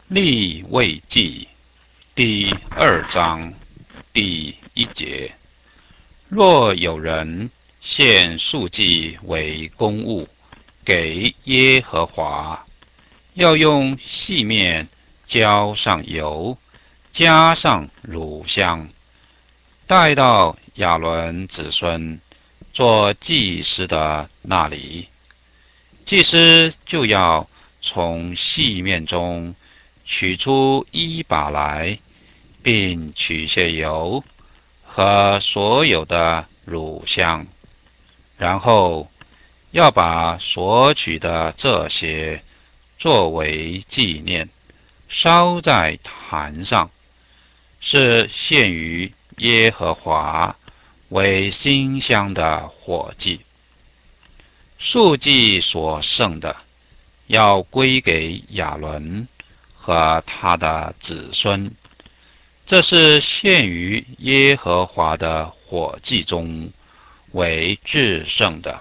利未记第2章第1节：若有人献素祭为公物给耶和华，要用细面浇上油，加上乳香，带到亚伦子孙做祭司的那里。祭司就要从细面中取出1把来，并取些油和所有的乳香，然后要把所取的这些作为纪念，烧在坛上，是献于耶和华为馨香的火祭。素祭所剩的，要归给亚伦和他的子孙，这是献于耶和华的火祭中为至圣的。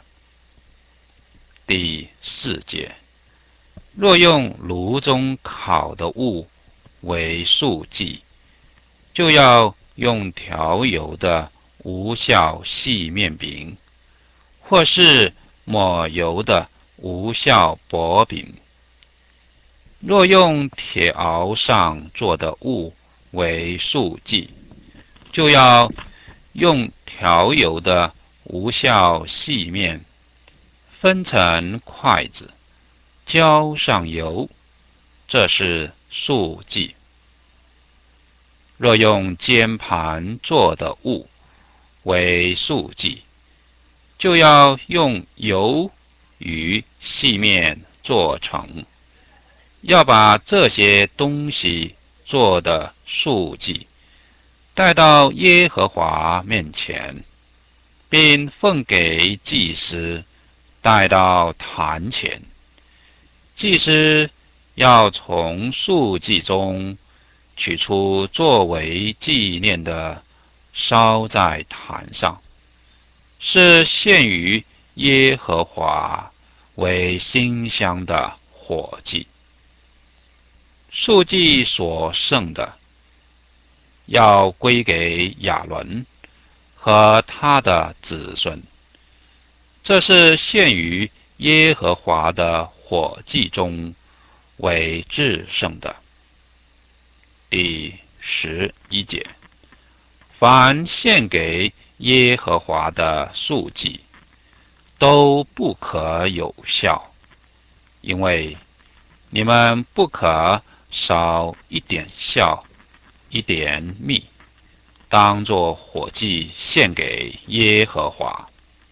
第4节：若用炉中烤的物为素祭，就要用调油的无酵细面饼，或是抹油的无酵薄饼。若用铁熬上做的物为素祭，就要用调油的无酵细面，分成筷子，浇上油，这是素祭。若用煎盘做的物为素祭，就要用油与细面做成，要把这些东西做的素祭带到耶和华面前，并奉给祭司带到坛前。祭司要从素祭中取出作为纪念的，烧在坛上，是献于耶和华为馨香的火祭。素祭所剩的，要归给亚伦和他的子孙，这是献于耶和华的火祭中为至圣的。第11节：凡献给耶和华的素祭，都不可有效，因为你们不可少一点酵，一点蜜，当作火祭献给耶和华。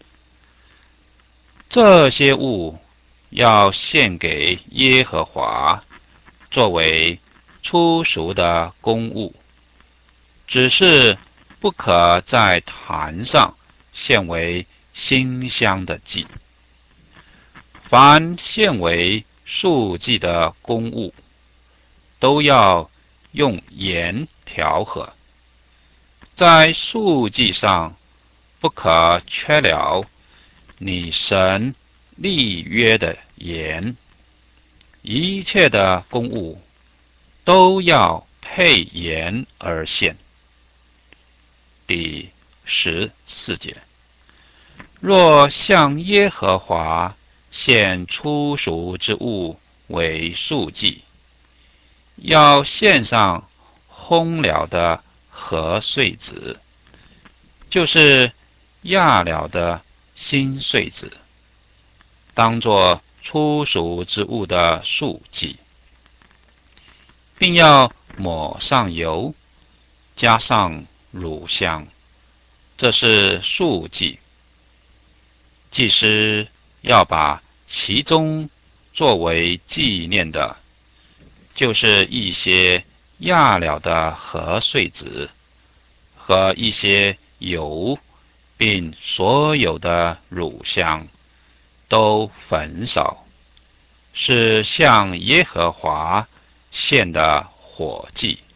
这些物要献给耶和华，作为初熟的公物，只是不可在坛上献为馨香的祭。凡献为素祭的公物，都要用盐调和。在素祭上不可缺了你神立约的盐，一切的公物都要配盐而献。第14节：若向耶和华献初熟之物为素祭，要献上烘了的禾穗子，就是压了的新穗子，当作初熟之物的素祭，并要抹上油，加上乳香，这是素祭。祭司要把其中作为纪念的，就是一些压了的禾穗子和一些油，并所有的乳香，都焚烧，是向耶和华献的火祭。